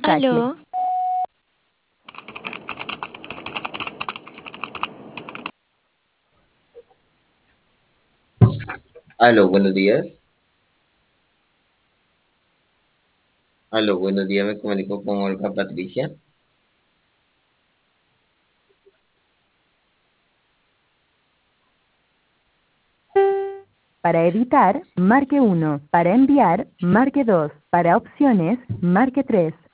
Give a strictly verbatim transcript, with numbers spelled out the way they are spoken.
mensaje. Aló, Aló, buenos días. Aló, buenos días. Me comunico con Olga Patricia. Para editar, marque uno. Para enviar, marque dos. Para opciones, marque tres.